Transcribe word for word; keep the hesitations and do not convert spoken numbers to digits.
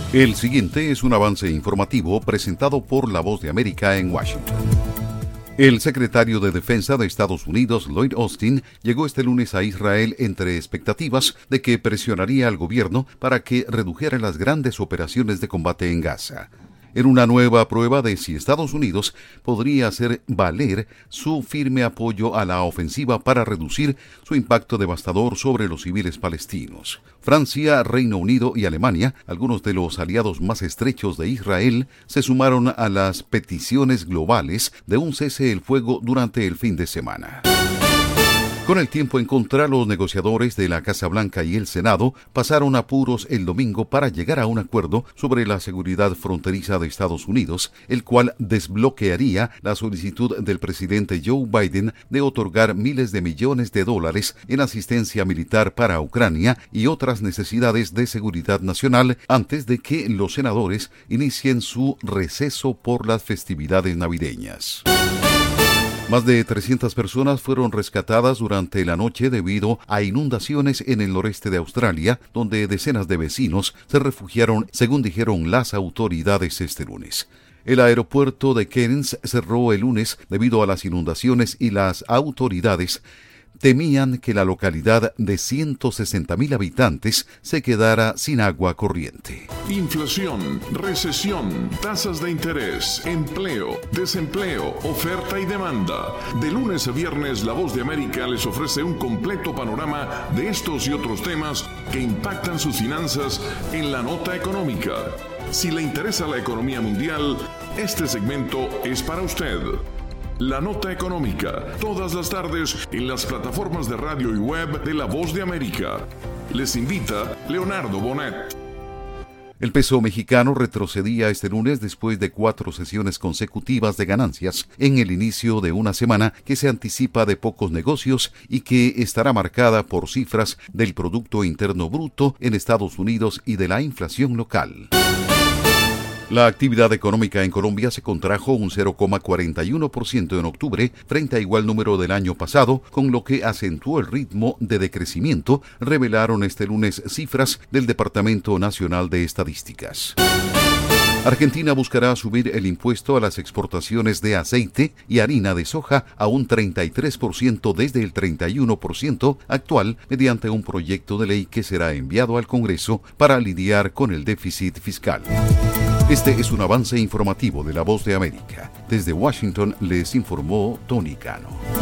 El siguiente es un avance informativo presentado por La Voz de América en Washington. El secretario de Defensa de Estados Unidos, Lloyd Austin, llegó este lunes a Israel entre expectativas de que presionaría al gobierno para que redujera las grandes operaciones de combate en Gaza, en una nueva prueba de si Estados Unidos podría hacer valer su firme apoyo a la ofensiva para reducir su impacto devastador sobre los civiles palestinos. Francia, Reino Unido y Alemania, algunos de los aliados más estrechos de Israel, se sumaron a las peticiones globales de un cese el fuego durante el fin de semana. Con el tiempo en contra, los negociadores de la Casa Blanca y el Senado pasaron apuros el domingo para llegar a un acuerdo sobre la seguridad fronteriza de Estados Unidos, el cual desbloquearía la solicitud del presidente Joe Biden de otorgar miles de millones de dólares en asistencia militar para Ucrania y otras necesidades de seguridad nacional antes de que los senadores inicien su receso por las festividades navideñas. Más de trescientas personas fueron rescatadas durante la noche debido a inundaciones en el noreste de Australia, donde decenas de vecinos se refugiaron, según dijeron las autoridades este lunes. El aeropuerto de Cairns cerró el lunes debido a las inundaciones y las autoridades temían que la localidad de ciento sesenta mil habitantes se quedara sin agua corriente. Inflación, recesión, tasas de interés, empleo, desempleo, oferta y demanda. De lunes a viernes, La Voz de América les ofrece un completo panorama de estos y otros temas que impactan sus finanzas en la nota económica. Si le interesa la economía mundial, este segmento es para usted. La Nota Económica, todas las tardes en las plataformas de radio y web de La Voz de América. Les invita Leonardo Bonet. El peso mexicano retrocedía este lunes después de cuatro sesiones consecutivas de ganancias en el inicio de una semana que se anticipa de pocos negocios y que estará marcada por cifras del Producto Interno Bruto en Estados Unidos y de la inflación local. La actividad económica en Colombia se contrajo un cero coma cuarenta y uno por ciento en octubre frente a igual número del año pasado, con lo que acentuó el ritmo de decrecimiento, revelaron este lunes cifras del Departamento Nacional de Estadísticas. Argentina buscará subir el impuesto a las exportaciones de aceite y harina de soja a un treinta y tres por ciento desde el treinta y uno por ciento actual mediante un proyecto de ley que será enviado al Congreso para lidiar con el déficit fiscal. Este es un avance informativo de La Voz de América. Desde Washington les informó Tony Cano.